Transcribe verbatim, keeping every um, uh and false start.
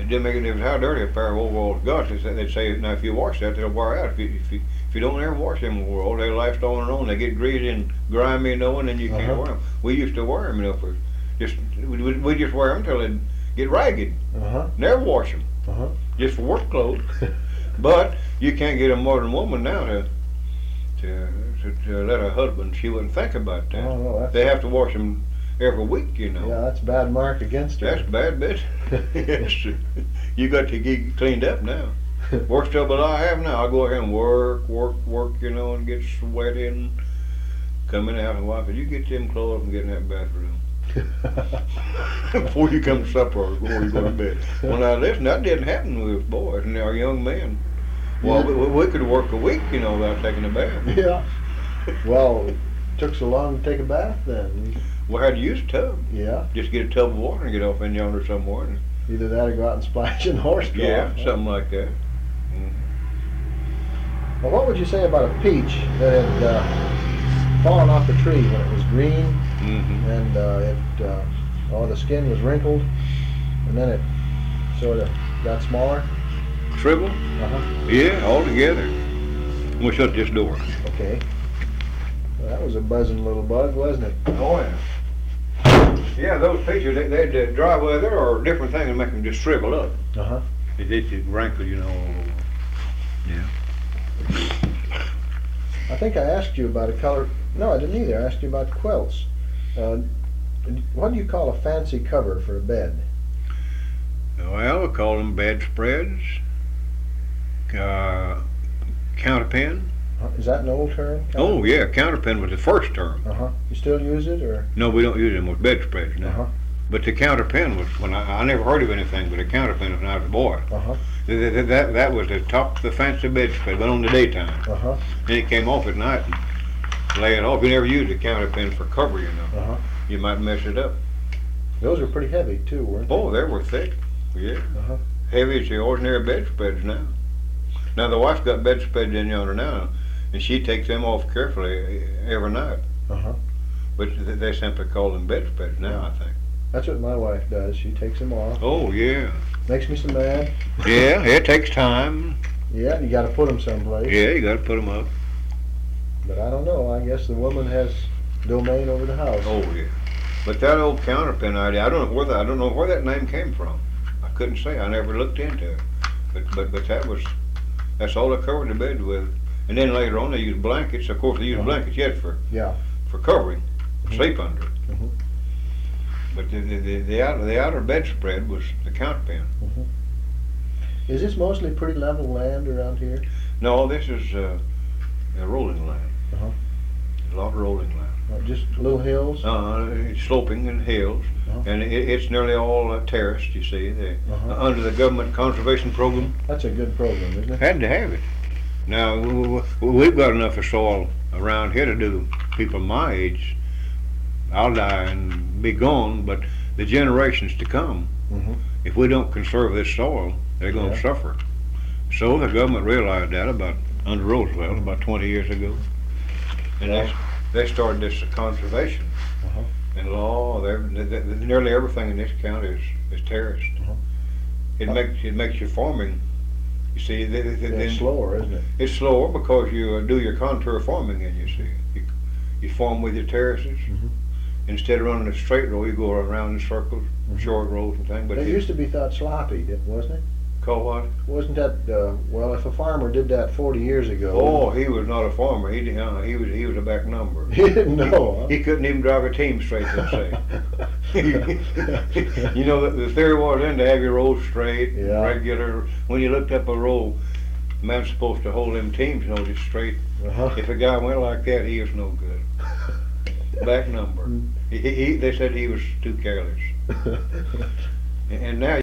It didn't make a difference how dirty a pair of overalls got. They say, they'd say, now if you wash that, they'll wear out. If you, if you, if you don't ever wash them overalls, they last on and on. They get greasy and grimy, you know, and then you can't Uh-huh. wear them. We used to wear them, you know, for just, we, we we just wear them until they'd get ragged. Uh-huh. Never wash them. Uh-huh. Just for work clothes. But you can't get a modern woman now to, to, to, to let her husband, she wouldn't think about that. Oh, no, that's, They have to wash them every week, you know. yeah, that's a bad mark against her. That's bad, bitch. Yes. You got to get cleaned up now. Worst trouble I have now, I go ahead and work, work, work, you know, and get sweaty and come in the house and wife said, you get them clothes and get in that bathroom. Before you come to supper or before you go to bed. Well, now listen, that didn't happen with us boys and our young men. Well, we, we could work a week, you know, without taking a bath. Yeah. Well, it took so long to take a bath then. We had to use a tub. Yeah. Just get a tub of water and get off in yonder somewhere. And, Either that or go out and splash in horse trough. yeah, something like that. Well, what would you say about a peach that had uh, fallen off the tree when it was green Mm-hmm. and uh, it, uh, oh, the skin was wrinkled and then it sort of got smaller? Shrivel? Uh-huh. Yeah, all together. We'll shut this door. Okay. Well, that was a buzzing little bug, wasn't it? Oh, yeah. Yeah, those peaches, they, they'd uh, dry weather or different things that make them just shrivel up. Uh-huh. They they just wrinkle, you know. Yeah. I think I asked you about a color. No, I didn't either. I asked you about quilts. Uh, what do you call a fancy cover for a bed? Well, we call them bedspreads, uh, counterpin. Uh, is that an old term? Oh, yeah, counterpin was the first term. Uh-huh. You still use it, or? No, we don't use them with bedspreads now. Uh-huh. But the counterpin was, when I, I never heard of anything but a counterpin when I was a boy. Uh-huh. That, that, that, that was the top of the fancy bedspread, but on the daytime. Uh-huh. Then it came off at night and lay it off. You never used a counterpin for cover, you know. Uh-huh. You might mess it up. Those were pretty heavy, too, weren't they? Oh, they were thick. Yeah. Uh-huh. Heavy as the ordinary bedspreads now. Now the wife's got bedspreads in yonder now, and she takes them off carefully every night. Uh-huh. But th- they simply call them bedspreads now, I think. That's what my wife does. She takes them off. Oh, yeah. Makes me so mad. Yeah, it takes time. Yeah, you got to put them someplace. Yeah, you got to put them up. But I don't know. I guess the woman has domain over the house. Oh, yeah. But that old counterpin idea, I don't know where that, I don't know where that name came from. I couldn't say. I never looked into it. But but but that was, that's all they covered the bed with. And then later on they used blankets. Of course they used Uh-huh. blankets yet for Yeah. for covering, Mhm. sleep under. Mhm. But the the the, the outer the outer bedspread was the counterpin. Mhm. Is this mostly pretty level land around here? No, this is uh, a rolling land. Uh-huh. A lot of rolling land. Uh, just little hills? Uh, it's sloping and hills, Uh-huh. and it, it's nearly all uh, terraced. You see, they, Uh-huh. uh, under the government conservation program, That's a good program, isn't it? had to have it. Now w- w- we've got enough of soil around here to do people my age. I'll die and be gone, but the generations to come, Mm-hmm. if we don't conserve this soil, they're going to Yeah. suffer. So the government realized that about under Roosevelt about twenty years ago, and Yeah. they they started this conservation. Uh-huh. And law, they're- th- th- nearly everything in this county is, is terraced. Uh-huh. It Uh, makes it makes your farming. You see, th- th- th- Yeah, then it's slower, isn't it? it's slower because you uh, do your contour farming, and you see, you, you farm with your terraces. Mhm. Instead of running a straight row, you go around in circles, Mhm. short rows and things. But It you used to be thought sloppy, didn't- wasn't it? call what? Wasn't that, uh, well, if a farmer did that forty years ago. Oh, he was not a farmer. He did, uh, he was he was a back number. He didn't know, He couldn't even drive a team straight, they say. You know, the, the theory was then to have your rows straight, Yeah. regular. When you looked up a row, the man's supposed to hold them teams, you know, just straight. Uh-huh. If a guy went like that, he was no good. Back number. He, he, they said he was too careless. And now